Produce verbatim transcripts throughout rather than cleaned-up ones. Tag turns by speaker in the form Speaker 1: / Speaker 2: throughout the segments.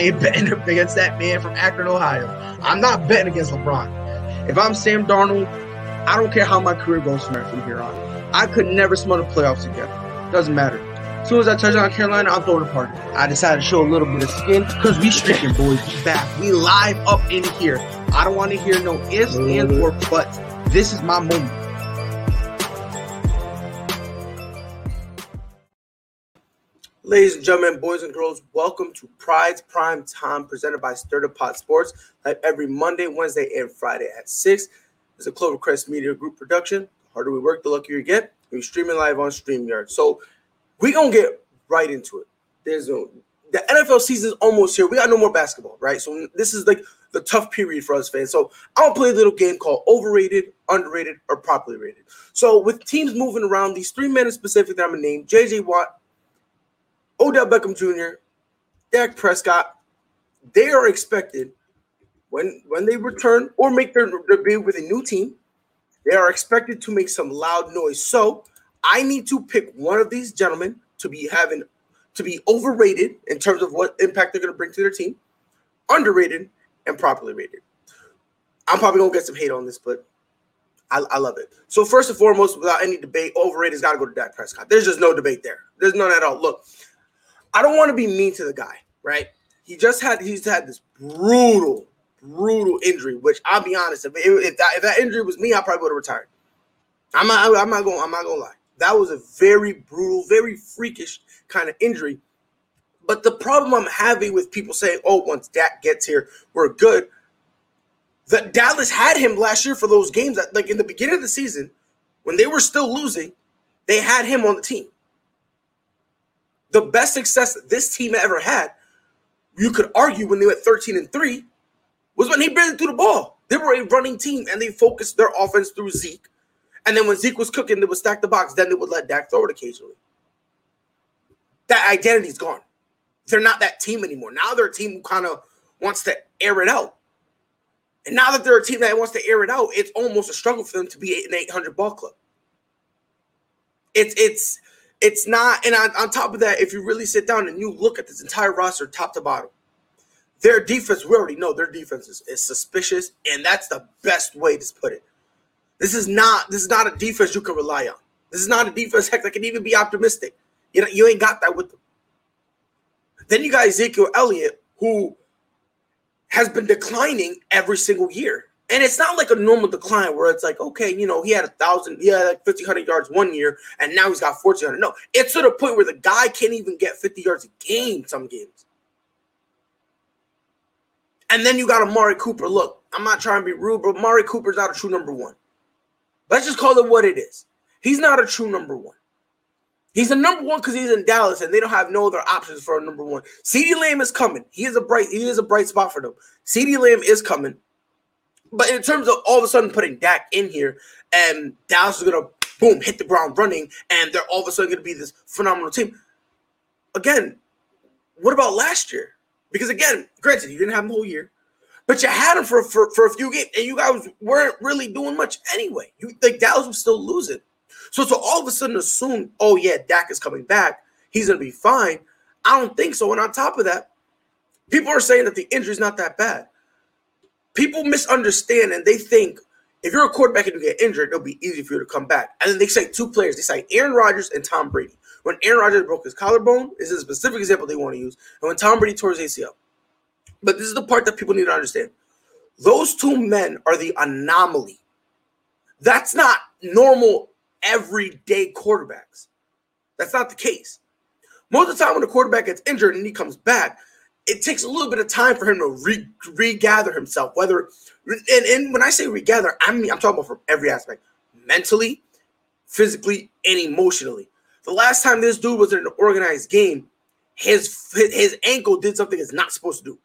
Speaker 1: ain't betting against that man from Akron, Ohio. I'm not betting against LeBron. If I'm Sam Darnold, I don't care how my career goes from from here on. I could never smell the playoffs again. Doesn't matter. As soon as I touch on Carolina, I'm throwing a party. I decided to show a little bit of skin because we streaking, boys. We back. We live up in here. I don't want to hear no ifs, ands, or buts. This is my moment. Ladies and gentlemen, boys and girls, welcome to Pride's Prime Time, presented by Stir the Pot Sports, like every Monday, Wednesday, and Friday at six. It's a Clovercrest Media Group production. The harder we work, the luckier you get. We're streaming live on StreamYard. So we're going to get right into it. There's no, the N F L season is almost here. We got no more basketball, right? So this is like the tough period for us fans. So I'm going to play a little game called Overrated, Underrated, or Properly Rated. So with teams moving around, these three men in specific that I'm going to name, J J Watt, Odell Beckham Junior, Dak Prescott, they are expected when when they return or make their debut with a new team, they are expected to make some loud noise. So I need to pick one of these gentlemen to be having to be overrated in terms of what impact they're going to bring to their team, underrated, and properly rated. I'm probably going to get some hate on this, but I, I love it. So first and foremost, without any debate, overrated's got to go to Dak Prescott. There's just no debate there. There's none at all. Look, I don't want to be mean to the guy, right? He just had he's had this brutal, brutal injury, which I'll be honest, if, if, that, if that injury was me, I probably would have retired. I'm not, I'm not going, I'm not going to lie. That was a very brutal, very freakish kind of injury. But the problem I'm having with people saying, oh, once Dak gets here, we're good. That Dallas had him last year for those games that, like in the beginning of the season, when they were still losing, they had him on the team. The best success that this team ever had, you could argue when they went thirteen and three, was when he barely threw the ball. They were a running team, and they focused their offense through Zeke. And then when Zeke was cooking, they would stack the box. Then they would let Dak throw it occasionally. That identity's gone. They're not that team anymore. Now they're a team who kind of wants to air it out. And now that they're a team that wants to air it out, it's almost a struggle for them to be an eight hundred ball club. It's it's it's not, and on, on top of that, if you really sit down and you look at this entire roster top to bottom, their defense, we already know their defense is, is suspicious, and that's the best way to put it. This is not this is not a defense you can rely on. This is not a defense, heck, that can even be optimistic. You know, you ain't got that with them. Then you got Ezekiel Elliott, who has been declining every single year. And it's not like a normal decline where it's like, okay, you know, he had a thousand, he had like fifteen hundred yards one year, and now he's got fourteen hundred. No, it's to the point where the guy can't even get fifty yards a game some games. And then you got Amari Cooper. Look, I'm not trying to be rude, but Amari Cooper's not a true number one. Let's just call it what it is. He's not a true number one. He's a number one because he's in Dallas, and they don't have no other options for a number one. CeeDee Lamb is coming. He is a bright, he is a bright spot for them. CeeDee Lamb is coming. But in terms of all of a sudden putting Dak in here, and Dallas is gonna boom hit the ground running, and they're all of a sudden gonna be this phenomenal team. Again, what about last year? Because again, granted, you didn't have him the whole year, but you had him for, for, for a few games, and you guys weren't really doing much anyway. You like Dallas was still losing. So to all of a sudden assume, oh yeah, Dak is coming back, he's gonna be fine. I don't think so. And on top of that, people are saying that the injury's not that bad. People misunderstand, and they think if you're a quarterback and you get injured, it'll be easy for you to come back. And then they say two players. They say Aaron Rodgers and Tom Brady. When Aaron Rodgers broke his collarbone, this is a specific example they want to use. And when Tom Brady tore his A C L. But this is the part that people need to understand. Those two men are the anomaly. That's not normal everyday quarterbacks. That's not the case. Most of the time when a quarterback gets injured and he comes back, it takes a little bit of time for him to re- regather himself. Whether and, and when I say regather, I mean I'm talking about from every aspect. Mentally, physically, and emotionally. The last time this dude was in an organized game, his his ankle did something it's not supposed to do.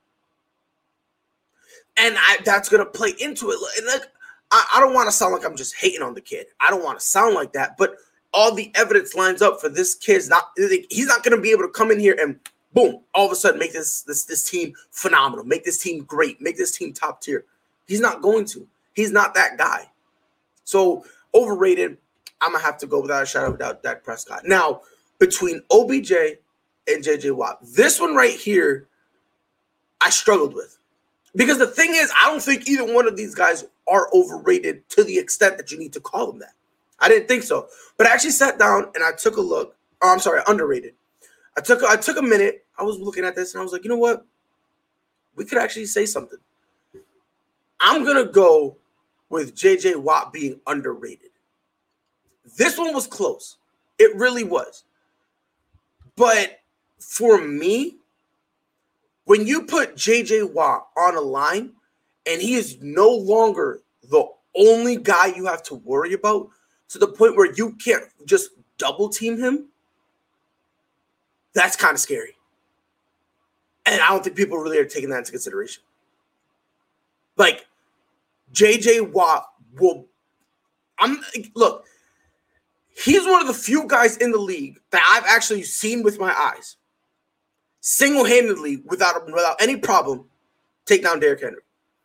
Speaker 1: And I, that's going to play into it. And like, I, I don't want to sound like I'm just hating on the kid. I don't want to sound like that. But all the evidence lines up for this kid's not. He's not going to be able to come in here and boom, all of a sudden make this this this team phenomenal, make this team great, make this team top tier. He's not going to. He's not that guy. So overrated. I'm gonna have to go without a shadow without Dak Prescott. Now between O B J and J J Watt, this one right here. I struggled with. Because the thing is, I don't think either one of these guys are overrated to the extent that you need to call them that. I didn't think so. But I actually sat down and I took a look. Oh, I'm sorry, underrated. I took I took a minute. I was looking at this and I was like, you know what? We could actually say something. I'm going to go with J J Watt being underrated. This one was close. It really was. But for me, when you put J J Watt on a line and he is no longer the only guy you have to worry about to the point where you can't just double team him, that's kind of scary. And I don't think people really are taking that into consideration. Like, J J Watt will – I'm look, he's one of the few guys in the league that I've actually seen with my eyes single-handedly, without without any problem, take down Derrick Henry.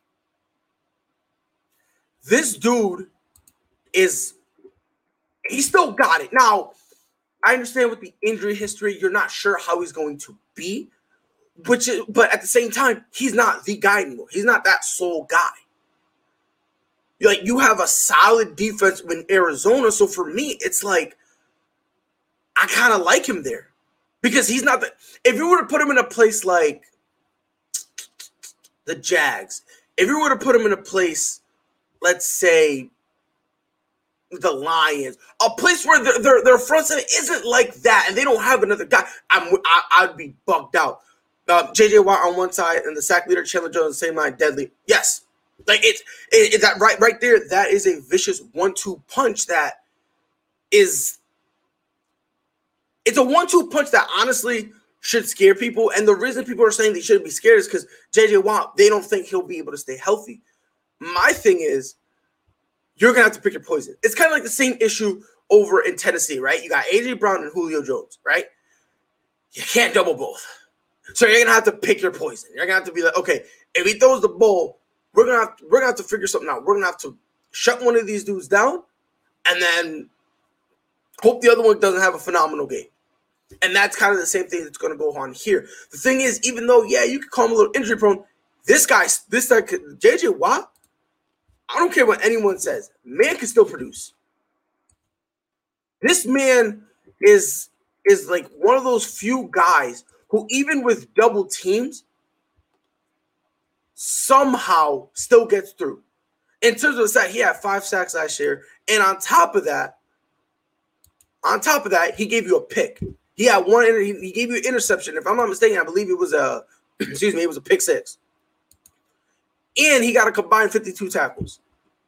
Speaker 1: This dude is – he still got it. Now, I understand with the injury history, you're not sure how he's going to be, which is, but at the same time, he's not the guy anymore. He's not that sole guy. Like, you have a solid defense in Arizona, so for me, it's like I kind of like him there because he's not the – if you were to put him in a place like the Jags, if you were to put him in a place, let's say the Lions, a place where their, their, their front seven isn't like that and they don't have another guy, I'm, I, I'd be bugged out. Uh, J J Watt on one side and the sack leader, Chandler Jones, on the same line, deadly. Yes. Like, it's it, it, that right right there, that is a vicious one two punch that is – it's a one two punch that honestly should scare people. And the reason people are saying they shouldn't be scared is because J J Watt, they don't think he'll be able to stay healthy. My thing is, you're going to have to pick your poison. It's kind of like the same issue over in Tennessee, right? You got A J Brown and Julio Jones, right? You can't double both. So you're going to have to pick your poison. You're going to have to be like, okay, if he throws the ball, we're going to have to, we're going to have to figure something out. We're going to have to shut one of these dudes down and then hope the other one doesn't have a phenomenal game. And that's kind of the same thing that's going to go on here. The thing is, even though, yeah, you could call him a little injury prone, this guy, this guy, J J Watt, I don't care what anyone says, man can still produce. This man is is like one of those few guys who, even with double teams, somehow still gets through. In terms of the sack, he had five sacks last year, and on top of that, on top of that, he gave you a pick. He had one. He gave you an interception. If I'm not mistaken, I believe it was a excuse me, it was a pick six. And he got a combined fifty-two tackles.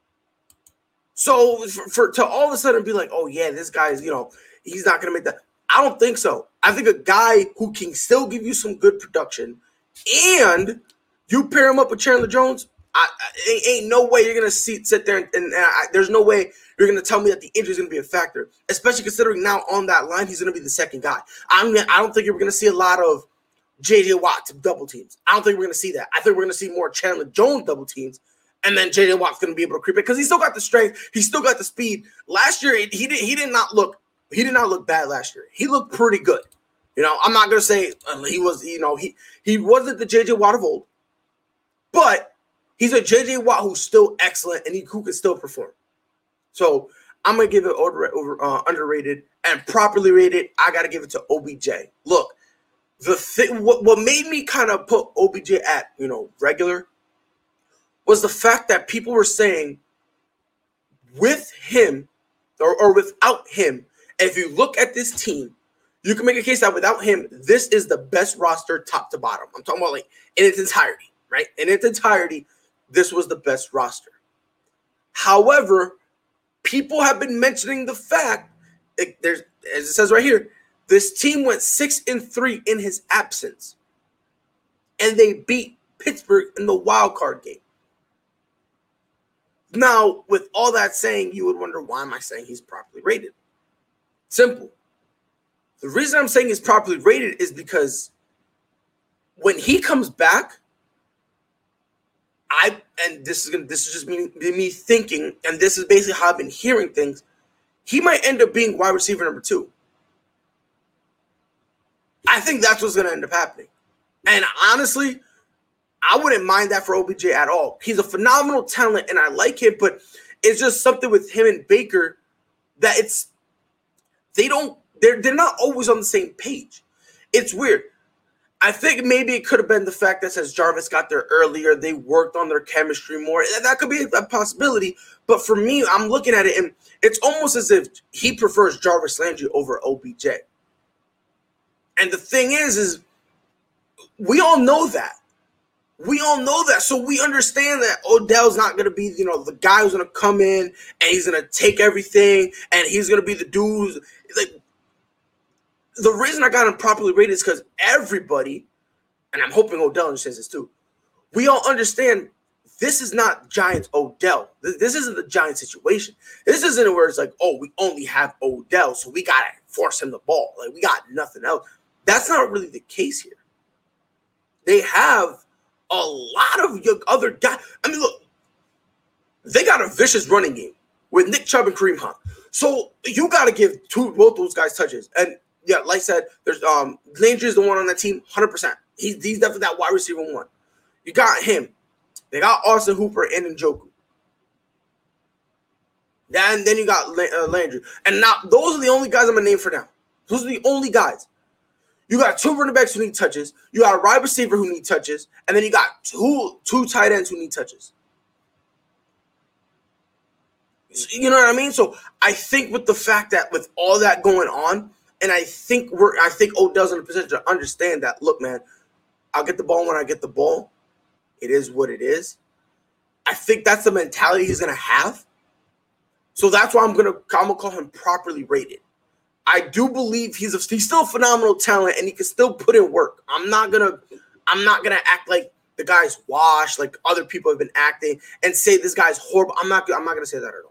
Speaker 1: So for, for to all of a sudden be like, oh yeah, this guy is, you know, he's not going to make that. I don't think so. I think a guy who can still give you some good production, and you pair him up with Chandler Jones, I, I, ain't, ain't no way you're going to sit sit there and, and, and I, there's no way you're going to tell me that the injury is going to be a factor, especially considering now on that line he's going to be the second guy. I'm I don't think you're going to see a lot of J J Watt to double teams. I don't think we're going to see that. I think we're going to see more Chandler Jones double teams, and then J J Watt's going to be able to creep it because he's still got the strength. He's still got the speed. Last year, he did he did not look he did not look bad last year. He looked pretty good. You know, I'm not going to say uh, he was, you know, he he wasn't the J J Watt of old, but he's a J J Watt who's still excellent and he who can still perform. So I'm going to give it over, over uh, underrated and properly rated. I got to give it to O B J. Look, the thing, what, what made me kind of put O B J at, you know, regular was the fact that people were saying with him or, or without him, if you look at this team, you can make a case that without him, this is the best roster top to bottom. I'm talking about like in its entirety, right? In its entirety, this was the best roster. However, people have been mentioning the fact, it, there's, as it says right here, this team went six and three in his absence, and they beat Pittsburgh in the wild card game. Now, with all that saying, you would wonder, why am I saying he's properly rated? Simple. The reason I'm saying he's properly rated is because when he comes back, I and this is gonna this is just me, me thinking, and this is basically how I've been hearing things. He might end up being wide receiver number two. I think that's what's going to end up happening. And honestly, I wouldn't mind that for O B J at all. He's a phenomenal talent, and I like him, but it's just something with him and Baker that it's they don't they're they're not always on the same page. It's weird. I think maybe it could have been the fact that since Jarvis got there earlier, they worked on their chemistry more. That could be a possibility. But for me, I'm looking at it, and it's almost as if he prefers Jarvis Landry over O B J. And the thing is, is we all know that. We all know that. So we understand that Odell's not going to be, you know, the guy who's going to come in and he's going to take everything and he's going to be the dude. Like, the reason I got him properly rated is because everybody, and I'm hoping Odell understands this too, we all understand this is not Giants Odell. This isn't the Giants situation. This isn't where it's like, oh, we only have Odell, so we got to force him the ball. Like, we got nothing else. That's not really the case here. They have a lot of young other guys. I mean, look, they got a vicious running game with Nick Chubb and Kareem Hunt. So you got to give two both those guys touches. And yeah, like I said, there's um Landry is the one on that team, one hundred percent. He's, he's definitely that wide receiver one. You got him. They got Austin Hooper and Njoku. And then you got uh, Landry. And now those are the only guys I'm going to name for now. Those are the only guys. You got two running backs who need touches. You got a wide receiver who need touches. And then you got two, two tight ends who need touches. You know what I mean? So I think with the fact that with all that going on, and I think we're I think Odell's in a position to understand that, look, man, I'll get the ball when I get the ball. It is what it is. I think that's the mentality he's gonna have. So that's why I'm gonna I'm gonna call him properly rated. I do believe he's a, he's still a phenomenal talent and he can still put in work. I'm not gonna I'm not gonna act like the guy's washed, like other people have been acting, and say this guy's horrible. I'm not I'm not gonna say that at all.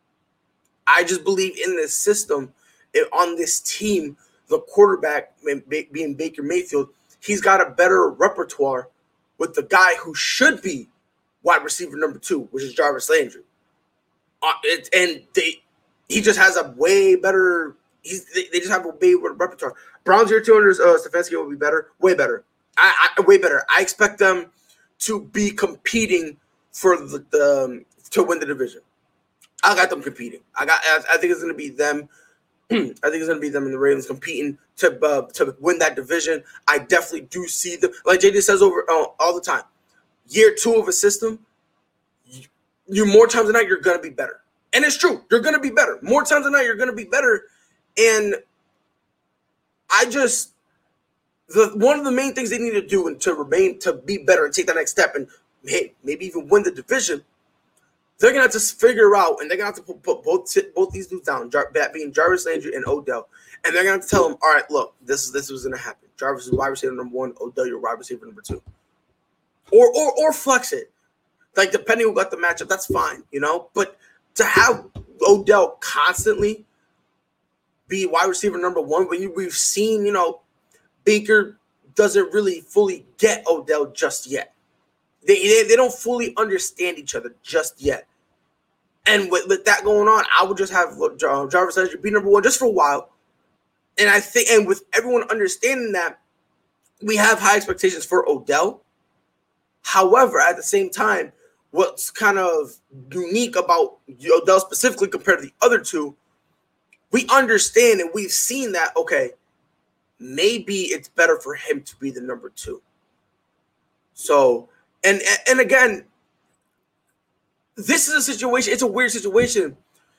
Speaker 1: I just believe in this system, on this team, the quarterback being Baker Mayfield, he's got a better repertoire with the guy who should be wide receiver number two, which is Jarvis Landry. Uh, it, and they, he just has a way better. He's, they, they just have a way better repertoire. Browns year two under uh, Stefanski will be better, way better. I, I way better. I expect them to be competing for the, the um, to win the division. I got them competing. I got. I think it's going to be them. I think it's going to be them and the Ravens competing to uh, to win that division. I definitely do see them. Like J J says over uh, all the time, year two of a system, you, you more times than not you're going to be better, and it's true. You're going to be better more times than not. You're going to be better, and I just the one of the main things they need to do and to remain to be better and take that next step and hey, maybe even win the division. They're going to have to figure out, and they're going to have to put, put both both these dudes down, Jar, that being Jarvis Landry and Odell. And they're going to have to tell them, all right, look, this is this was going to happen. Jarvis is wide receiver number one, Odell, you're wide receiver number two. Or, or, or flex it. Like, depending on what the matchup, that's fine, you know? But to have Odell constantly be wide receiver number one, when you, we've seen, you know, Baker doesn't really fully get Odell just yet. They, they they don't fully understand each other just yet. And with, with that going on, I would just have uh, Jarvis Landry be number one just for a while. And I think, and with everyone understanding that, we have high expectations for Odell. However, at the same time, what's kind of unique about Odell specifically compared to the other two, we understand and we've seen that, okay, maybe it's better for him to be the number two. So, And and again, this is a situation. It's a weird situation.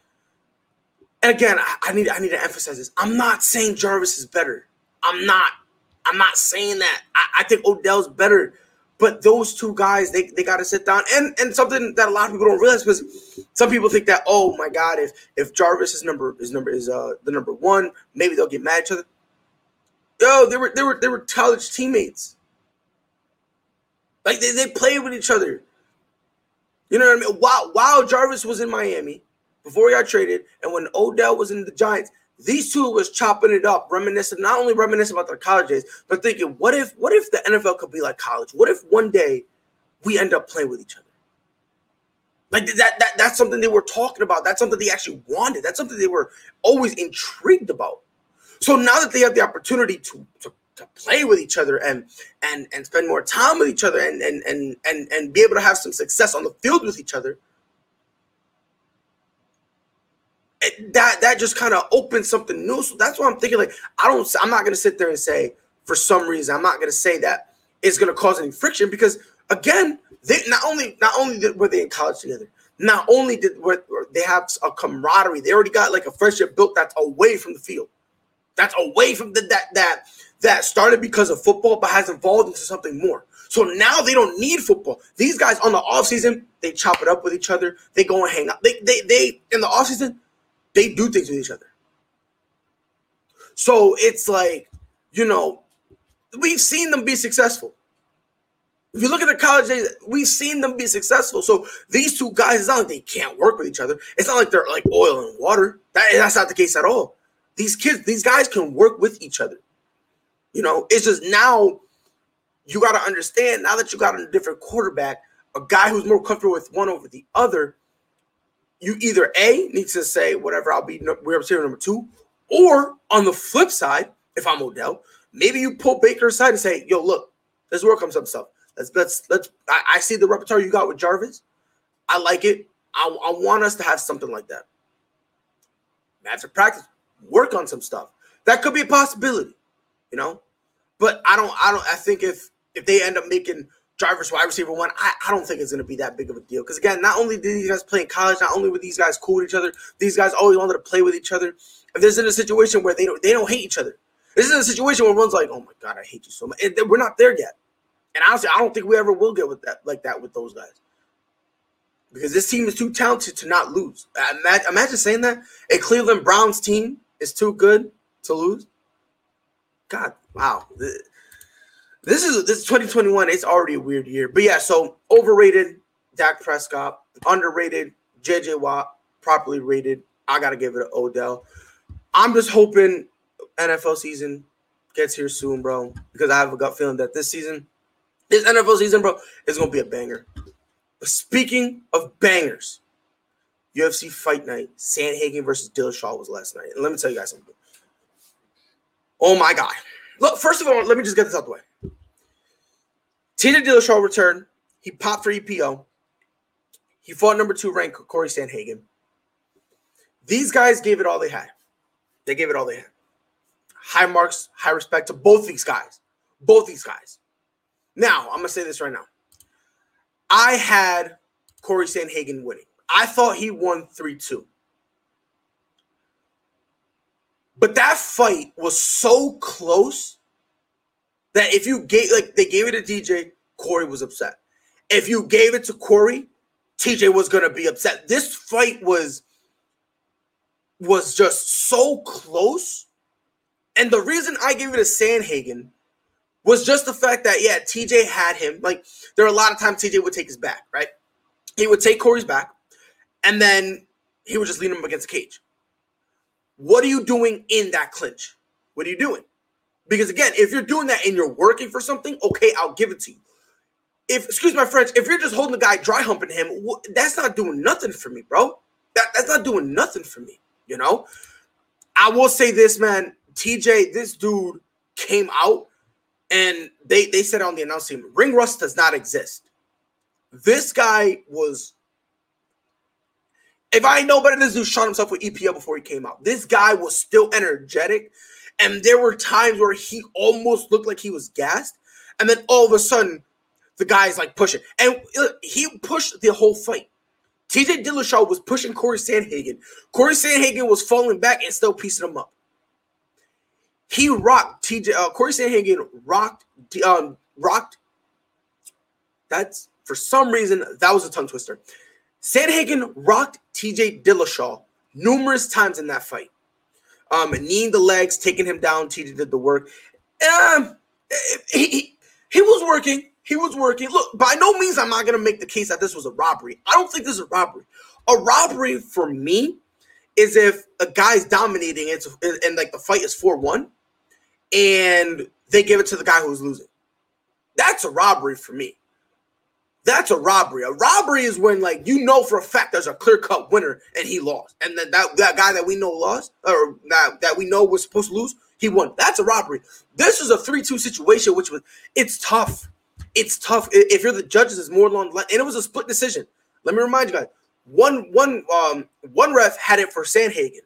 Speaker 1: And again, I, I need I need to emphasize this. I'm not saying Jarvis is better. I'm not. I'm not saying that. I, I think Odell's better. But those two guys, they, they got to sit down. And and something that a lot of people don't realize, because some people think that, oh my God, if if Jarvis is number is number is uh the number one, maybe they'll get mad at each other. Yo, they were they were they were college teammates. Like, they, they played with each other. You know what I mean? While, while Jarvis was in Miami, before he got traded, and when Odell was in the Giants, these two was chopping it up, reminiscing, not only reminiscing about their college days, but thinking, what if what if the N F L could be like college? What if one day we end up playing with each other? Like, that, that that's something they were talking about. That's something they actually wanted. That's something they were always intrigued about. So now that they have the opportunity to, to to play with each other and and and spend more time with each other and and and and, and be able to have some success on the field with each other, it, that that just kind of opens something new. So that's why I'm thinking, like, I don't I'm not gonna sit there and say for some reason I'm not gonna say that it's gonna cause any friction, because again, they not only not only did, were they in college together, not only did were, they have a camaraderie, they already got like a friendship built that's away from the field, that's away from the, that that that started because of football but has evolved into something more. So now they don't need football. These guys on the offseason, they chop it up with each other. They go and hang out. They they they in the offseason, they do things with each other. So it's like, you know, we've seen them be successful. If you look at the college days, we've seen them be successful. So these two guys, it's not like they can't work with each other. It's not like they're like oil and water. That, that's not the case at all. These kids, these guys can work with each other. You know, it's just now you got to understand, now that you got a different quarterback, a guy who's more comfortable with one over the other, you either A, need to say, whatever, I'll be we're receiver number two, or on the flip side, if I'm Odell, maybe you pull Baker aside and say, yo, look, let's work on some stuff. Let's let's let's. I, I see the repertoire you got with Jarvis. I like it. I, I want us to have something like that. After practice, work on some stuff. That could be a possibility, you know. But I don't. I don't. I think if if they end up making Jarvis wide receiver one, I, I don't think it's going to be that big of a deal. Because again, not only did these guys play in college, not only were these guys cool with each other, these guys always wanted to play with each other. If this is in a situation where they don't they don't hate each other, this is a situation where one's like, oh my god, I hate you so much. And we're not there yet. And honestly, I don't think we ever will get with that like that with those guys, because this team is too talented to not lose. Imagine, imagine saying that a Cleveland Browns team is too good to lose. God, wow. This is this is twenty twenty-one. It's already a weird year. But yeah, so overrated Dak Prescott, underrated J J Watt, properly rated. I got to give it to Odell. I'm just hoping N F L season gets here soon, bro, because I have a gut feeling that this season, this N F L season, bro, is going to be a banger. But speaking of bangers, U F C Fight Night, Sandhagen versus Dillashaw was last night. And let me tell you guys something. Oh, my God. Look, first of all, let me just get this out the way. T J Dillashaw returned. He popped for E P O. He fought number two ranked Corey Sandhagen. These guys gave it all they had. They gave it all they had. High marks, high respect to both these guys. Both these guys. Now, I'm going to say this right now. I had Corey Sandhagen winning. I thought he won three two. But that fight was so close that if you gave, like, they gave it to D J, Corey was upset. If you gave it to Corey, T J was going to be upset. This fight was, was just so close. And the reason I gave it to Sandhagen was just the fact that, yeah, T J had him. Like, there are a lot of times T J would take his back, right? He would take Corey's back, and then he would just lean him against the cage. What are you doing in that clinch? What are you doing? Because, again, if you're doing that and you're working for something, okay, I'll give it to you. If, excuse my French, if you're just holding the guy dry humping him, that's not doing nothing for me, bro. That, that's not doing nothing for me, you know? I will say this, man. T J, this dude came out, and they, they said on the announcement, ring rust does not exist. This guy was, if I know better, this dude shot himself with E P O before he came out. This guy was still energetic, and there were times where he almost looked like he was gassed, and then all of a sudden, the guy's like pushing. And he pushed the whole fight. T J Dillashaw was pushing Corey Sandhagen. Corey Sandhagen was falling back and still piecing him up. He rocked T J. Uh, Corey Sandhagen rocked. Um, rocked. That's for some reason that was a tongue twister. Sandhagen rocked T J Dillashaw numerous times in that fight. Um, kneeing the legs, taking him down. T J did the work. Um, he, he he was working. He was working. Look, by no means I'm not going to make the case that this was a robbery. I don't think this is a robbery. A robbery for me is if a guy's dominating it and, and like the fight is four one and they give it to the guy who's losing. That's a robbery for me. That's a robbery. A robbery is when, like, you know for a fact there's a clear-cut winner and he lost. And then that, that guy that we know lost, or that, that we know was supposed to lose, He won. That's a robbery. This is a three two situation, which was it's tough. It's tough. If you're the judges, it's more along the line. And it was a split decision. Let me remind you guys. One one um one ref had it for Sandhagen.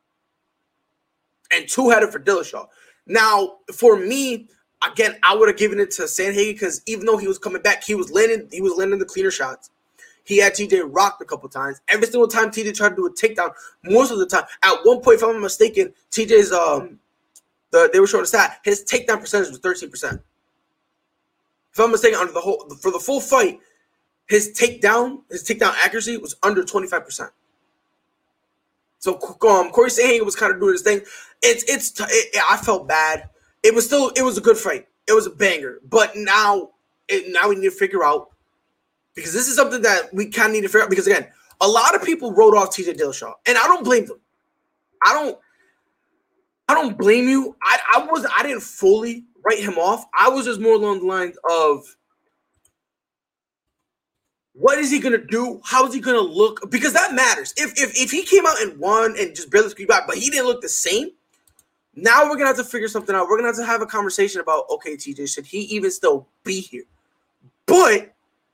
Speaker 1: And two had it for Dillashaw. Now, for me, again, I would have given it to Sandhagen because even though he was coming back, he was landing, he was landing the cleaner shots. He had T J rocked a couple times. Every single time T J tried to do a takedown, most of the time. At one point, if I'm not mistaken, T J's um the they were showing a stat, his takedown percentage was thirteen percent. If I'm mistaken, under the whole for the full fight, his takedown, his takedown accuracy was under twenty-five percent. So um, Corey Sandhagen was kind of doing his thing. It's it's t- it, I felt bad. It was still it was a good fight. It was a banger. But now it, now we need to figure out, because this is something that we kind of need to figure out. Because again, a lot of people wrote off T J Dillashaw, and I don't blame them. I don't. I don't blame you. I I was I didn't fully write him off. I was just more along the lines of, what is he gonna do? How is he gonna look? Because that matters. If if if he came out and won and just barely squeaked by, but he didn't look the same, now we're gonna have to figure something out. We're gonna have to have a conversation about, okay, T J, should he even still be here? But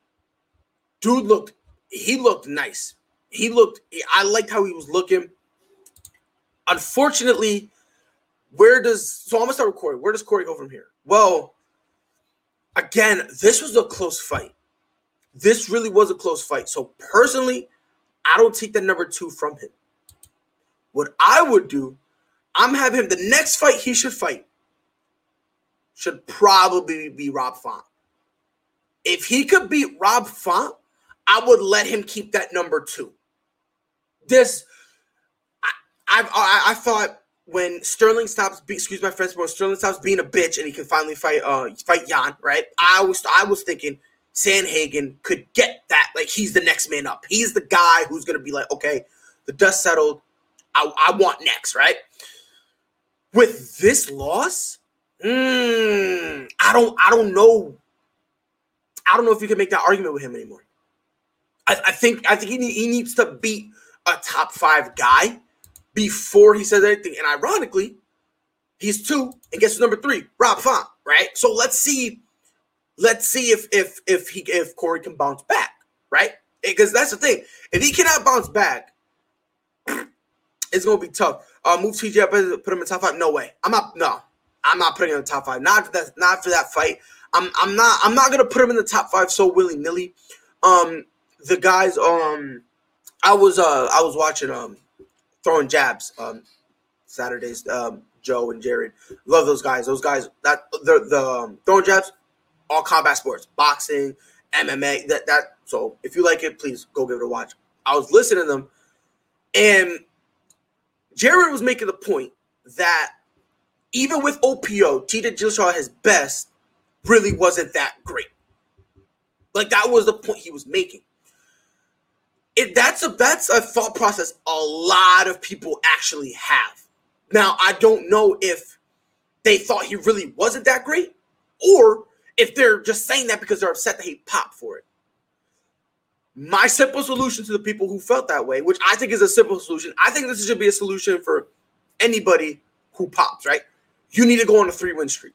Speaker 1: dude looked, he looked nice. He looked. I liked how he was looking. Unfortunately, where does so I'm gonna start with Corey. Where does Corey go from here? Well, again, this was a close fight. This really was a close fight. So personally, I don't take the number two from him. What I would do, I'm having him, the next fight he should fight should probably be Rob Font. If he could beat Rob Font, I would let him keep that number two. This, I I, I, I thought when Sterling stops, be, excuse my French, when Sterling stops being a bitch and he can finally fight uh fight Jan, right? I was I was thinking Sandhagen could get that, like he's the next man up. He's the guy who's gonna be like, okay, the dust settled. I, I want next, right? With this loss, mm, I don't, I don't know. I don't know if you can make that argument with him anymore. I, I think, I think he, need, he needs to beat a top five guy before he says anything. And ironically, he's two, and guess who's number three? Rob Font, right? So let's see. Let's see if if if he if Corey can bounce back, right? Because that's the thing. If he cannot bounce back, it's gonna be tough. Uh, move T J up and put him in top five. No way. I'm not. No, I'm not putting him in the top five. Not for that. Not for that fight. I'm. I'm not. I'm not gonna put him in the top five so willy nilly. Um, the guys. Um, I was. Uh, I was watching. Um, throwing jabs. Um, Saturdays. Um, Joe and Jared. Love those guys. Those guys. That the the um, throwing jabs. All combat sports, boxing, M M A, that that. So if you like it, please go give it a watch. I was listening to them, and Jared was making the point that even with O P O, T J Dillashaw at his best really wasn't that great. Like that was the point he was making. It that's a that's a thought process a lot of people actually have. Now I don't know if they thought he really wasn't that great, or if they're just saying that because they're upset that he popped for it. My simple solution to the people who felt that way, which I think is a simple solution, I think this should be a solution for anybody who pops, right? You need to go on a three-win streak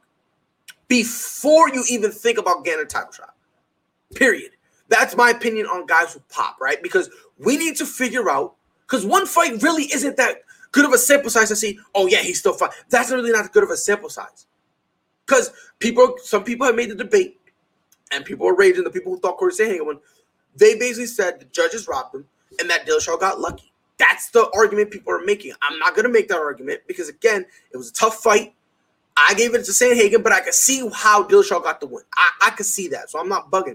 Speaker 1: before you even think about getting a title shot, period. That's my opinion on guys who pop, right? Because we need to figure out, because one fight really isn't that good of a sample size to see, oh, yeah, he's still fine. That's really not good of a sample size. Because people, some people have made the debate, and people are raging. The people who thought Corey Sandhagen won, they basically said the judges robbed him, and that Dillashaw got lucky. That's the argument people are making. I'm not going to make that argument because, again, it was a tough fight. I gave it to Sandhagen, but I could see how Dillashaw got the win. I, I could see that, so I'm not bugging.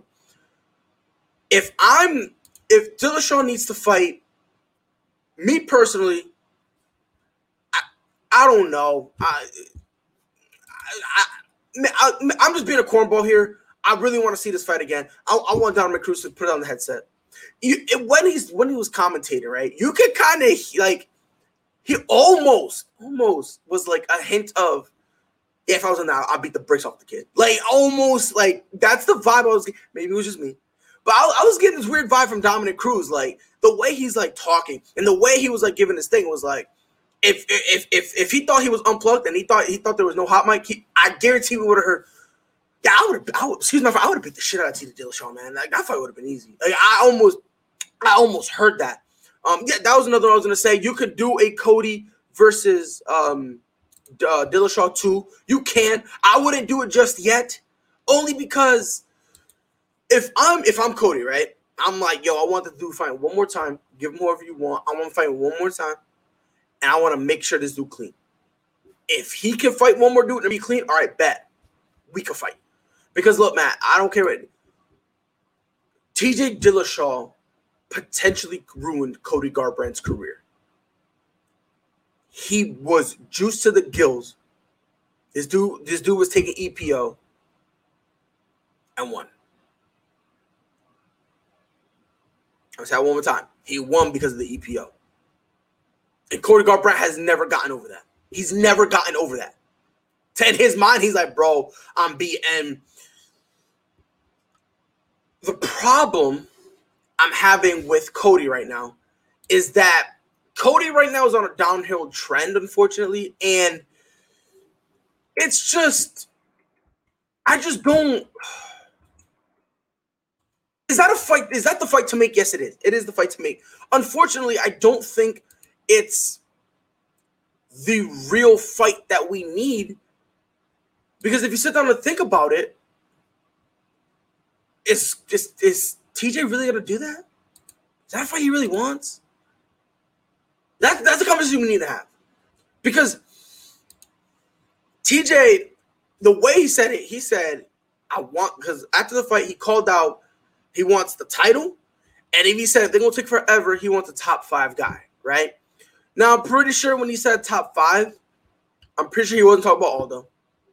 Speaker 1: If I'm, if Dillashaw needs to fight, me personally, I, I don't know. I, I, I, I'm just being a cornball here. I really want to see this fight again. I, I want Dominick Cruz to put on the headset. You, it, when he's when he was commentating, right? You could kind of like he almost almost was like a hint of, yeah, if I was in that, I'll beat the bricks off the kid. Like almost like that's the vibe I was. Maybe it was just me, but I, I was getting this weird vibe from Dominick Cruz. Like the way he's like talking and the way he was like giving his thing was like, If if if if he thought he was unplugged and he thought he thought there was no hot mic, he, I guarantee we would have heard. Yeah, I would have. Excuse me, I would have beat the shit out of T J Dillashaw, man. Like that fight would have been easy. Like I almost, I almost heard that. Um, yeah, that was another one I was gonna say. You could do a Cody versus um, uh, Dillashaw two. You can. I wouldn't do it just yet, only because if I'm if I'm Cody, right? I'm like, yo, I want the dude to fight one more time. Give him whoever you want. I want to fight one more time, and I want to make sure this dude clean. If he can fight one more dude and be clean, all right, bet we can fight. Because look, Matt, I don't care what T J Dillashaw potentially ruined Cody Garbrandt's career. He was juiced to the gills. This dude, this dude was taking E P O and won. I'll say that one more time. He won because of the E P O. And Cody Garbrandt has never gotten over that. He's never gotten over that. In his mind, he's like, bro, I'm beating. The problem I'm having with Cody right now is that Cody right now is on a downhill trend, unfortunately, and it's just, I just don't. Is that a fight? Is that the fight to make? Yes, it is. It is the fight to make. Unfortunately, I don't think it's the real fight that we need, because if you sit down and think about it, Is, is, is T J really going to do that? Is that what he really wants? That, that's the conversation we need to have. Because T J, the way he said it, he said, I want, because after the fight, he called out, he wants the title. And if he said, they're going to take forever, he wants a top five guy, right? Now, I'm pretty sure when he said top five, I'm pretty sure he wasn't talking about Aldo.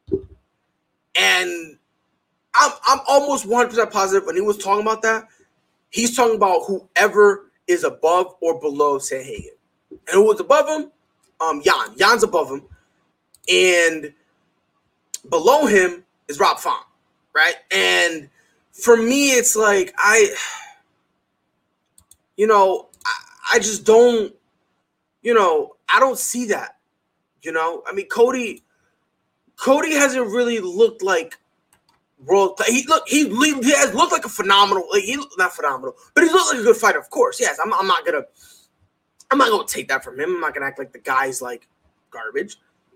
Speaker 1: And I'm I'm almost one hundred percent positive when he was talking about that, he's talking about whoever is above or below Sandhagen. And who was above him? Um, Jan. Jan's above him. And below him is Rob Font, right? And for me, it's like, I, you know, I, I just don't, you know, I don't see that, you know? I mean, Cody, Cody hasn't really looked like world. He look. He, he has looked like a phenomenal. Like he not phenomenal, but he looked like a good fighter. Of course, yes. I'm. I'm not gonna. I'm not gonna take that from him. I'm not gonna act like the guy's like garbage.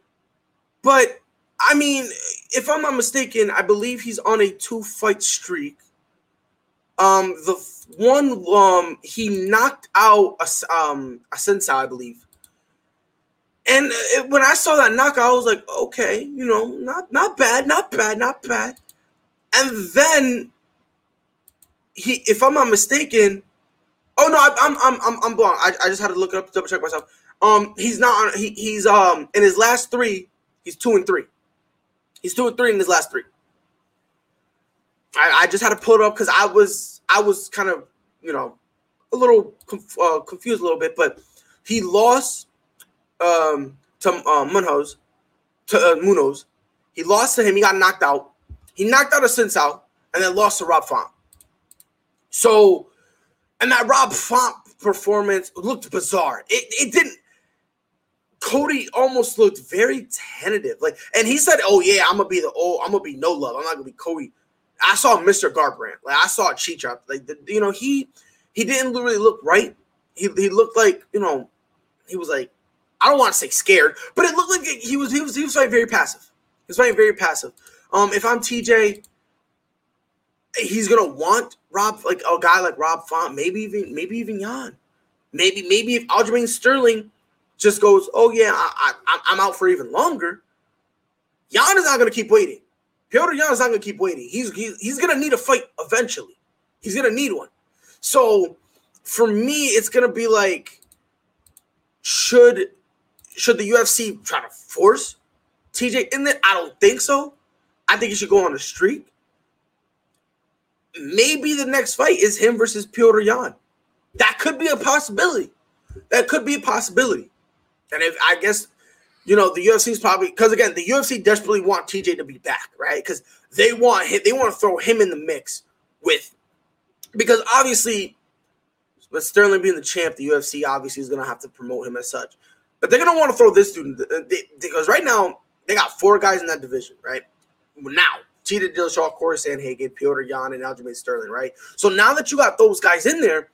Speaker 1: But I mean, if I'm not mistaken, I believe he's on a two-fight streak. Um, the one um he knocked out a um a Sensei, I believe. And it, when I saw that knockout, I was like, okay, you know, not not bad, not bad, not bad. And then he, if I'm not mistaken, oh no, I, I'm I'm I'm I'm blind. I, I just had to look it up to double check myself. Um, he's not on. He, he's um in his last three, he's two and three. He's two and three in his last three. I, I just had to pull it up because I was I was kind of you know a little conf, uh, confused a little bit, but he lost um to uh, Munoz to uh, Munoz. He lost to him. He got knocked out. He knocked out a Sensao and then lost to Rob Font. So, and that Rob Font performance looked bizarre. It it didn't. Cody almost looked very tentative. Like, and he said, "Oh yeah, I'm gonna be the oh, I'm gonna be no love. I'm not gonna be Cody." I saw Mister Garbrandt. Like I saw Chicha. Like the, you know, he he didn't really look right. He he looked like you know, he was like, I don't want to say scared, but it looked like he was he was he was fighting very passive. He was fighting very passive. Um, if I'm T J, he's gonna want Rob, like a guy like Rob Font, maybe even maybe even Jan, maybe maybe if Aljamain Sterling just goes, oh yeah, I, I, I'm out for even longer. Jan is not gonna keep waiting. Petr Yan is not gonna keep waiting. He's he's he's gonna need a fight eventually. He's gonna need one. So for me, it's gonna be like, should should the U F C try to force T J in there? I don't think so. I think he should go on a streak. Maybe the next fight is him versus Petr Yan. That could be a possibility. That could be a possibility. And if I guess, you know, the U F C is probably, because again, the U F C desperately want T J to be back, right? Because they want him, they want to throw him in the mix with, because obviously, with Sterling being the champ, the U F C obviously is going to have to promote him as such. But they're gonna want to throw this dude they, because right now they got four guys in that division, right? Now, T J Dillashaw, Corey Sandhagen, Petr Yan, and Aljamain Sterling, right? So now that you got those guys in there,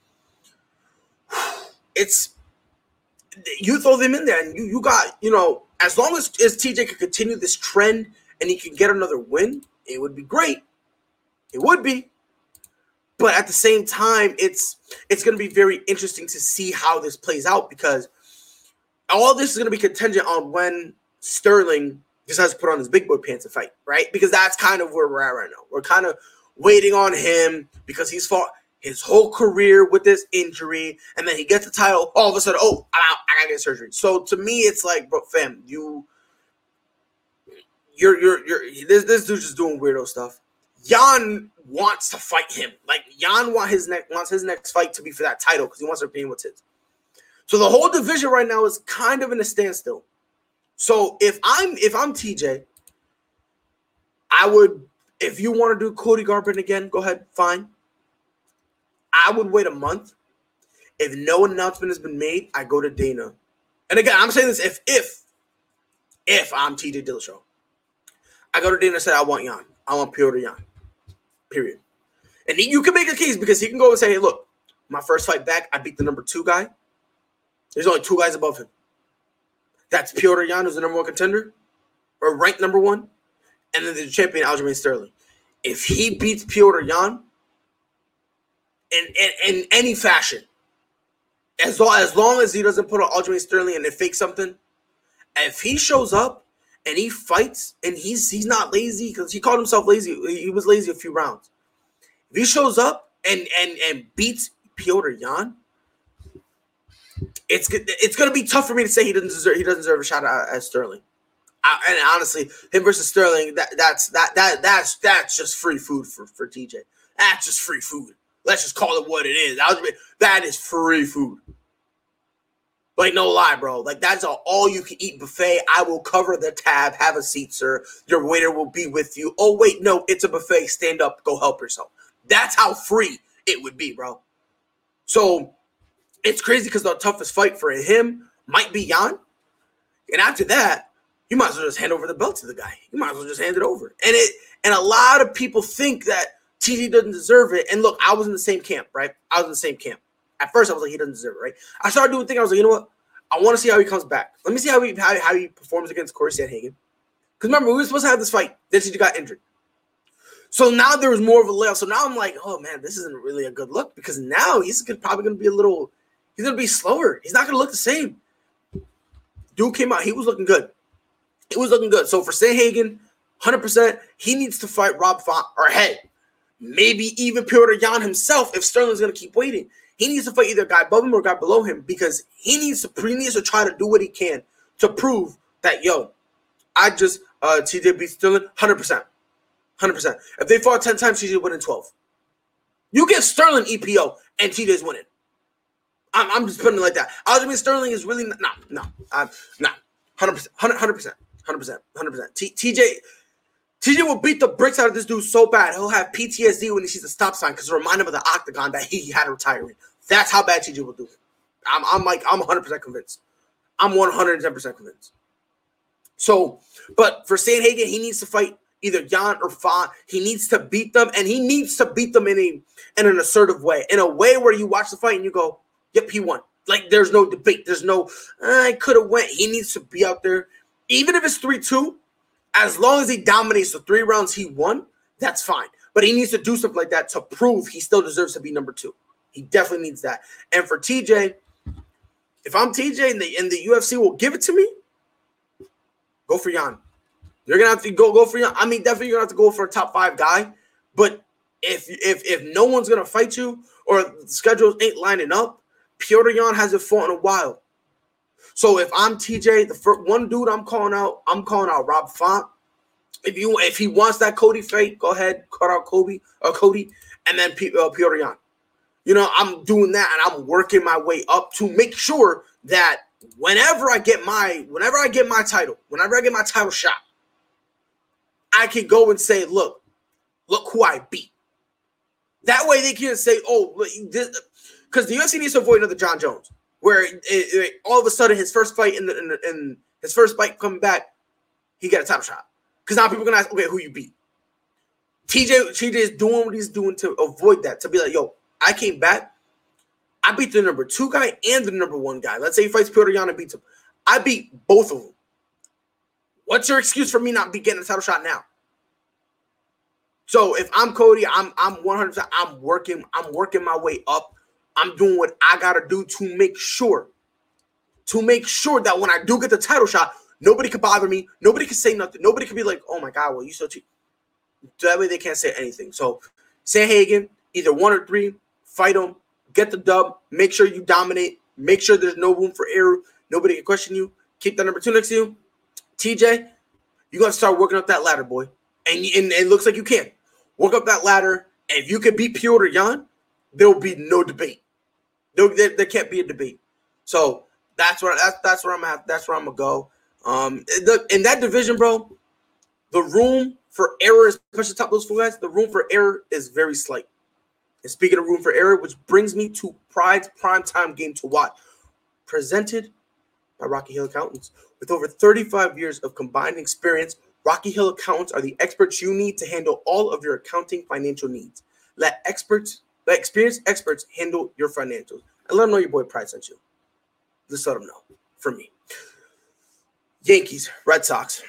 Speaker 1: it's you throw them in there, and you you got you know as long as, as T J can continue this trend and he can get another win, it would be great. It would be. But at the same time, it's it's going to be very interesting to see how this plays out because all this is going to be contingent on when Sterling decides to put on his big boy pants and fight, right? Because that's kind of where we're at right now. We're kind of waiting on him because he's fought his whole career with this injury, and then he gets the title. All of a sudden, oh, I'm out. I gotta get surgery. So to me, it's like, bro, fam, you, you're, you're, you're. This this dude's just doing weirdo stuff. Yan wants to fight him. Like Yan want his next wants his next fight to be for that title because he wants to retain what's his. So the whole division right now is kind of in a standstill. So if I'm if I'm T J, I would if you want to do Cody Garbrandt again, go ahead, fine. I would wait a month. If no announcement has been made, I go to Dana. And again, I'm saying this if if if I'm T J Dillashaw, I go to Dana and say I want Yan. I want Petr Yan. Period. And he, you can make a case because he can go and say, hey, look, my first fight back, I beat the number two guy. There's only two guys above him. That's Petr Yan, who's the number one contender, or ranked number one, and then the champion, Aljamain Sterling. If he beats Petr Yan in, in, in any fashion, as long, as long as he doesn't put on Aljamain Sterling and they fake something, if he shows up and he fights and he's he's not lazy because he called himself lazy. He was lazy a few rounds. If he shows up and and, and beats Petr Yan, It's it's gonna be tough for me to say he doesn't deserve he doesn't deserve a shot at, at Sterling. I, and honestly, him versus Sterling, that that's that that that's that's just free food for, for T J. That's just free food. Let's just call it what it is. That is free food. Like no lie, bro. Like that's an all you can eat buffet. I will cover the tab. Have a seat, sir. Your waiter will be with you. Oh wait, no, it's a buffet. Stand up. Go help yourself. That's how free it would be, bro. So. It's crazy because the toughest fight for him might be Yan. And after that, you might as well just hand over the belt to the guy. You might as well just hand it over. And it and a lot of people think that T J doesn't deserve it. And look, I was in the same camp, right? I was in the same camp. At first, I was like, he doesn't deserve it, right? I started doing things. I was like, you know what? I want to see how he comes back. Let me see how he how, how he performs against Corey Sandhagen. Because remember, we were supposed to have this fight. Then T J got injured. So now there was more of a layoff. So now I'm like, oh, man, this isn't really a good look. Because now he's probably going to be a little – he's going to be slower. He's not going to look the same. Dude came out. He was looking good. He was looking good. So for Sandhagen, one hundred percent, he needs to fight Rob Font or hey, maybe even Petr Yan himself if Sterling's going to keep waiting. He needs to fight either a guy above him or a guy below him because he needs to, he needs to try to do what he can to prove that, yo, I just uh, T J beat Sterling one hundred percent. one hundred percent. If they fought ten times, T J winning twelve. You give Sterling E P O and T J's winning. I'm, I'm just putting it like that. Aljamain Sterling is really – no, no, I'm, no. one hundred percent. one hundred percent. one hundred percent. one hundred percent. T, TJ T J will beat the bricks out of this dude so bad, he'll have P T S D when he sees the stop sign because it'll remind him of the octagon that he had to retire in. That's how bad T J will do it. I'm, I'm like – I'm one hundred percent convinced. I'm one hundred ten percent convinced. So – but for Sandhagen, he needs to fight either Yan or Font. He needs to beat them, and he needs to beat them in a in an assertive way, in a way where you watch the fight and you go – yep, he won. Like, there's no debate. There's no, I could have went. He needs to be out there. Even if it's three two, as long as he dominates the three rounds he won, that's fine. But he needs to do something like that to prove he still deserves to be number two. He definitely needs that. And for T J, if I'm T J and the, and the U F C will give it to me, go for Yan. You're going to have to go, go for Yan. I mean, definitely you're going to have to go for a top five guy. But if, if, if no one's going to fight you or the schedules ain't lining up, Petr Yan hasn't fought in a while. So if I'm T J, the first one dude I'm calling out, I'm calling out Rob Font. If you if he wants that Cody fight, go ahead, cut out Kobe or Cody, and then P, uh, Petr Yan. You know, I'm doing that and I'm working my way up to make sure that whenever I get my whenever I get my title, whenever I get my title shot, I can go and say, look, look who I beat. That way they can say, oh, this. Because the U F C needs to avoid another John Jones. where it, it, all of a sudden his first fight in, the, in, the, in his first fight coming back, he got a title shot. Because now people are going to ask, okay, who you beat? T J, T J is doing what he's doing to avoid that, to be like, yo, I came back. I beat the number two guy and the number one guy. Let's say he fights Petr Yan and beats him. I beat both of them. What's your excuse for me not be getting a title shot now? So if I'm Cody, I'm I'm one hundred percent I'm working, I'm working my way up. I'm doing what I gotta do to make sure, to make sure that when I do get the title shot, nobody can bother me, nobody can say nothing, nobody can be like, oh my God, well, you so cheap. That way they can't say anything. So Sandhagen, either one or three, fight him, get the dub, make sure you dominate, make sure there's no room for error, nobody can question you, keep that number two next to you. T J, you got to start working up that ladder, boy. And, and, and it looks like you can. Work up that ladder, and if you can beat Petr Yan, there will be no debate. There, there, there can't be a debate. So that's where that's, that's where I'm at. That's where I'm gonna go. Um, the, in that division, bro, the room for error, especially top those four guys, the room for error is very slight. And speaking of room for error, which brings me to Pride's primetime game to watch, presented by Rocky Hill Accountants. With over thirty-five years of combined experience, Rocky Hill Accountants are the experts you need to handle all of your accounting financial needs. Let experts, let experienced experts handle your financials. And let them know your boy Pride sent you. Just let them know from me. Yankees, Red Sox.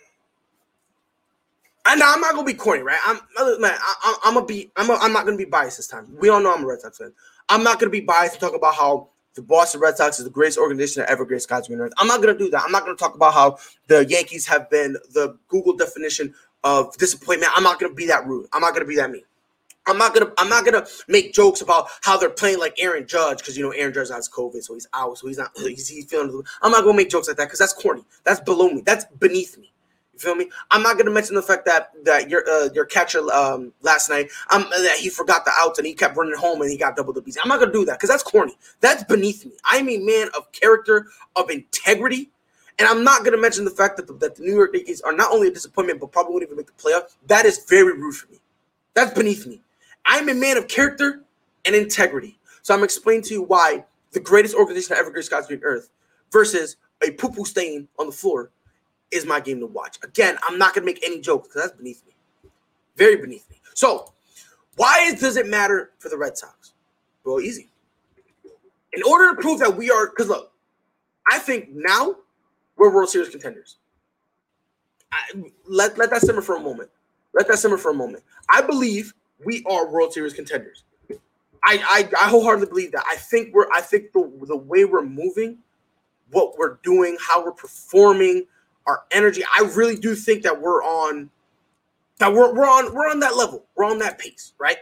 Speaker 1: And now I'm not gonna be corny, right? I'm man, I, I'm gonna be. I'm. A, I'm not gonna be biased this time. We all know I'm a Red Sox fan. I'm not gonna be biased and talk about how the Boston Red Sox is the greatest organization that ever graced God's green earth. I'm not going to do that. I'm not going to talk about how the Yankees have been the Google definition of disappointment. I'm not going to be that rude. I'm not going to be that mean. I'm not going to I'm not going to make jokes about how they're playing like Aaron Judge because, you know, Aaron Judge has COVID, so he's out, so he's not he's, he's feeling I'm not going to make jokes like that because that's corny. That's below me. That's beneath me. You feel me? I'm not going to mention the fact that that your uh, your catcher um, last night, um, that he forgot the outs and he kept running home and he got double the beats. I'm not going to do that because that's corny. That's beneath me. I'm a man of character, of integrity, and I'm not going to mention the fact that the, that the New York Yankees are not only a disappointment but probably won't even make the playoffs. That is very rude for me. That's beneath me. I'm a man of character and integrity. So I'm explaining to you why the greatest organization that ever graced God's green earth versus a poo-poo stain on the floor is my game to watch. Again, I'm not going to make any jokes because that's beneath me. Very beneath me. So, why does it matter for the Red Sox? Well, easy. In order to prove that we are, because look, I think now we're World Series contenders. I, let, let that simmer for a moment. Let that simmer for a moment. I believe we are World Series contenders. I, I, I wholeheartedly believe that. I think we're. I think the the way we're moving, what we're doing, how we're performing, our energy. I really do think that we're on that we're we're on we're on that level. We're on that pace, right?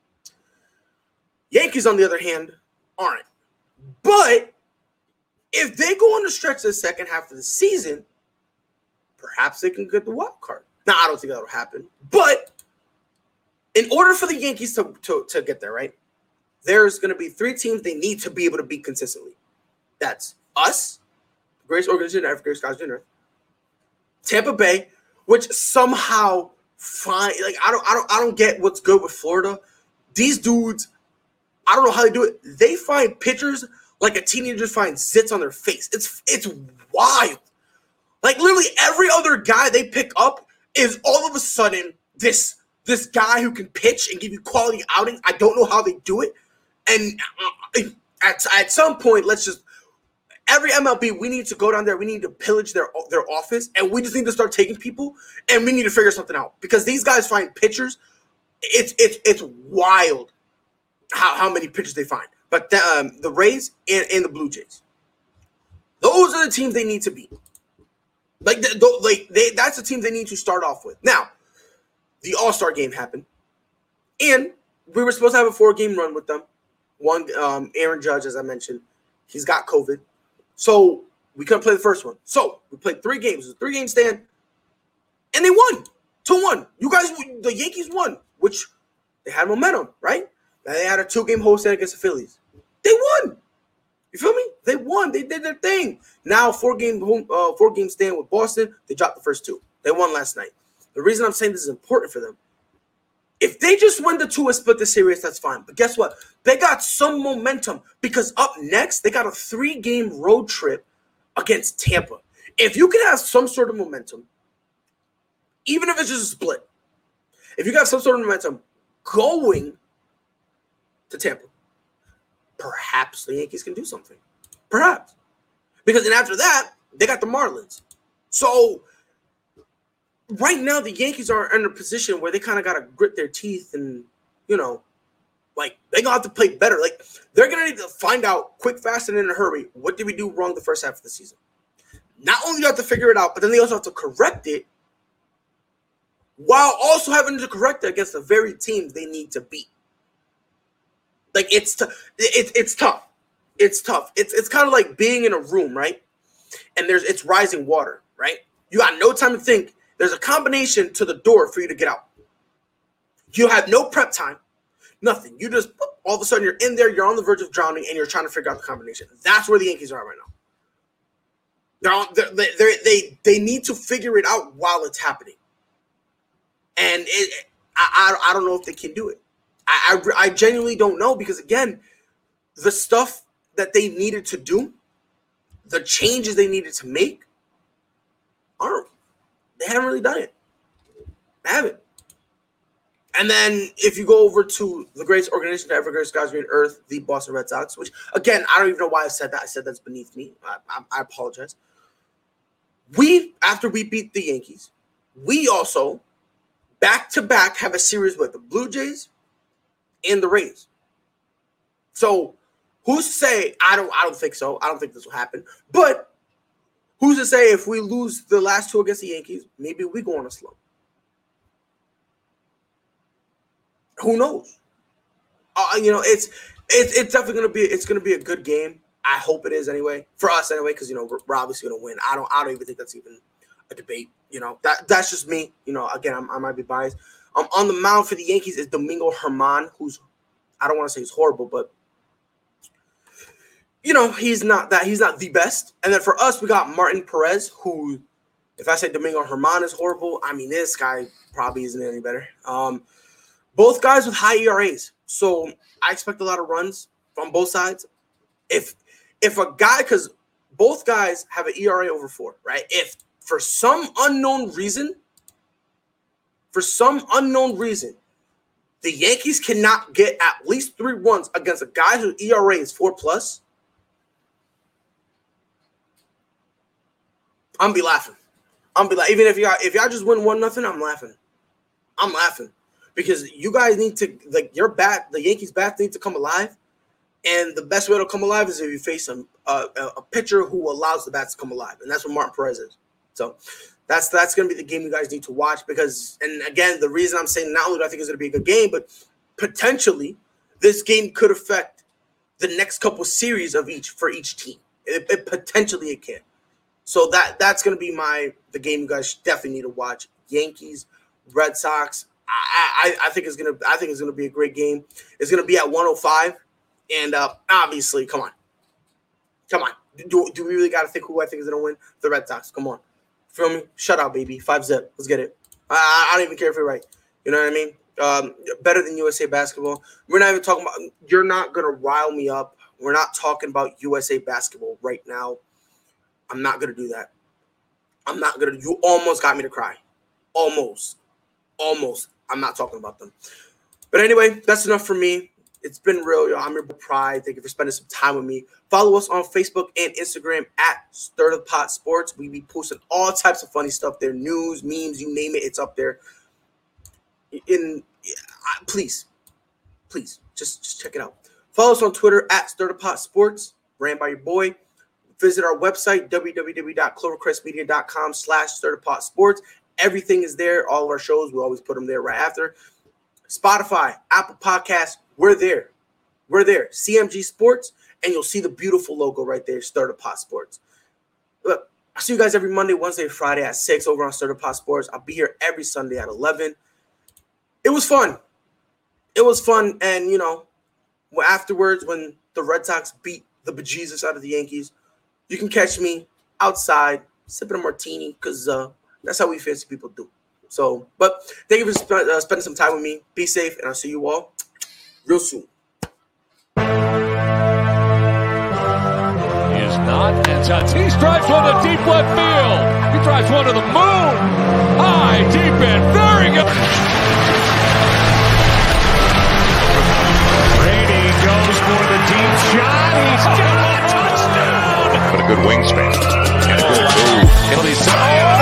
Speaker 1: Yankees, on the other hand, aren't. But if they go on the stretch the second half of the season, perhaps they can get the wild card. Now, I don't think that'll happen. But in order for the Yankees to, to, to get there, right, there's going to be three teams they need to be able to beat consistently. That's us, the greatest organization ever graced God's green earth. Tampa Bay, which somehow find like I don't I don't I don't get what's good with Florida. These dudes, I don't know how they do it. They find pitchers like a teenager finds zits on their face. It's it's wild. Like literally every other guy they pick up is all of a sudden this this guy who can pitch and give you quality outings. I don't know how they do it. And uh, at at some point, let's just. Every M L B, we need to go down there. We need to pillage their their office, and we just need to start taking people, and we need to figure something out because these guys find pitchers. It's it's it's wild how, how many pitchers they find. But the, um, the Rays and, and the Blue Jays, those are the teams they need to beat. Like the, the, like they that's the teams they need to start off with. Now, the All-Star game happened, and we were supposed to have a four-game run with them. One, um, Aaron Judge, as I mentioned, he's got COVID. So we couldn't play the first one. So we played three games. It was a three-game stand, and they won two one. You guys, the Yankees won, which they had momentum, right? They had a two-game homestand against the Phillies. They won. You feel me? They won. They did their thing. Now four-game home, uh, four-game stand with Boston. They dropped the first two. They won last night. The reason I'm saying this is important for them, If they just win the two and split the series, that's fine. But guess what? They got some momentum because up next, they got a three-game road trip against Tampa. If you can have some sort of momentum, even if it's just a split, if you got some sort of momentum going to Tampa, perhaps the Yankees can do something. Perhaps. Because then after that, they got the Marlins. So right now, the Yankees are in a position where they kind of got to grit their teeth and, you know, like, they're going to have to play better. Like, they're going to need to find out quick, fast, and in a hurry, what did we do wrong the first half of the season? Not only do you have to figure it out, but then they also have to correct it while also having to correct it against the very teams they need to beat. Like, it's t- it, it's tough. It's tough. It's it's kind of like being in a room, right? And there's it's rising water, right? You got no time to think. There's a combination to the door for you to get out. You have no prep time, nothing. You just, all of a sudden, you're in there, you're on the verge of drowning, and you're trying to figure out the combination. That's where the Yankees are right now. They're on, they're, they're, they they need to figure it out while it's happening. And it, I, I I don't know if they can do it. I, I, I genuinely don't know because, again, the stuff that they needed to do, the changes they needed to make, aren't. They haven't really done it. They haven't. And then if you go over to the greatest organization to ever grace God's green earth, the Boston Red Sox, which, again, I don't even know why I said that. I said that's beneath me. I, I, I apologize. We, after we beat the Yankees, we also, back-to-back, have a series with the Blue Jays and the Rays. So who's to say? I don't, I don't think so. I don't think this will happen. But who's to say if we lose the last two against the Yankees, maybe we go on a slump? Who knows? Uh, you know, it's it's it's definitely gonna be it's gonna be a good game. I hope it is anyway for us anyway, because you know we're, we're obviously gonna win. I don't I don't even think that's even a debate. You know that that's just me. You know, again, I'm, I might be biased. Um, on the mound for the Yankees is Domingo Germán, who's I don't want to say he's horrible, but you know he's not that he's not the best. And then for us, we got Martin Perez, who, if I say Domingo Germán is horrible, I mean this guy probably isn't any better. Um. Both guys with high E R As. So I expect a lot of runs from both sides. If if a guy, because both guys have an E R A over four, right? If for some unknown reason, for some unknown reason, the Yankees cannot get at least three runs against a guy whose E R A is four plus, I'm be laughing. I'm be like, even if y'all if y'all just win one nothing, I'm laughing. I'm laughing. Because you guys need to, like, your bat, the Yankees' bats need to come alive. And the best way to come alive is if you face a, a, a pitcher who allows the bats to come alive. And that's what Martin Perez is. So that's that's going to be the game you guys need to watch. Because, and again, the reason I'm saying not only do I think it's going to be a good game, but potentially this game could affect the next couple series of each for each team. It, it potentially it can. So that that's going to be my the game you guys definitely need to watch. Yankees, Red Sox. I, I, I think it's gonna I think it's gonna be a great game. It's gonna be at one oh five, and uh, obviously, come on, come on. Do, do we really got to think who I think is gonna win? The Red Sox. Come on, feel me? Shut out, baby. Five zip. Let's get it. I, I don't even care if you're right. You know what I mean? Um, better than U S A basketball. We're not even talking about. You're not gonna rile me up. We're not talking about U S A basketball right now. I'm not gonna do that. I'm not gonna. You almost got me to cry. Almost. Almost. I'm not talking about them. But anyway, that's enough for me. It's been real, y'all. I'm your boy Pride. Thank you for spending some time with me. Follow us on Facebook and Instagram at Stir the Pot Sports. We be posting all types of funny stuff there. News, memes, you name it, it's up there. In, uh, please, please, just, just check it out. Follow us on Twitter at Stir the Pot Sports. Ran by your boy. Visit our website, www.clovercrestmedia.com slash Stir the Pot Sports. Everything is there. All of our shows, we always put them there right after. Spotify, Apple Podcasts, we're there. We're there. C M G Sports, and you'll see the beautiful logo right there, Stir the Pot Sports. Look, I see you guys every Monday, Wednesday, Friday at six over on Stir the Pot Sports. I'll be here every Sunday at eleven. It was fun. It was fun. And, you know, afterwards, when the Red Sox beat the bejesus out of the Yankees, you can catch me outside sipping a martini because uh, that's how we fancy people do. So, but thank you for sp- uh, spending some time with me. Be safe, and I'll see you all real soon.
Speaker 2: He is not, and Tatis drives one to deep left field. He drives one to the moon. High, deep, and very good. Brady goes for the deep shot. He's got a touchdown.
Speaker 3: But a good wingspan and a good move.
Speaker 2: It'll be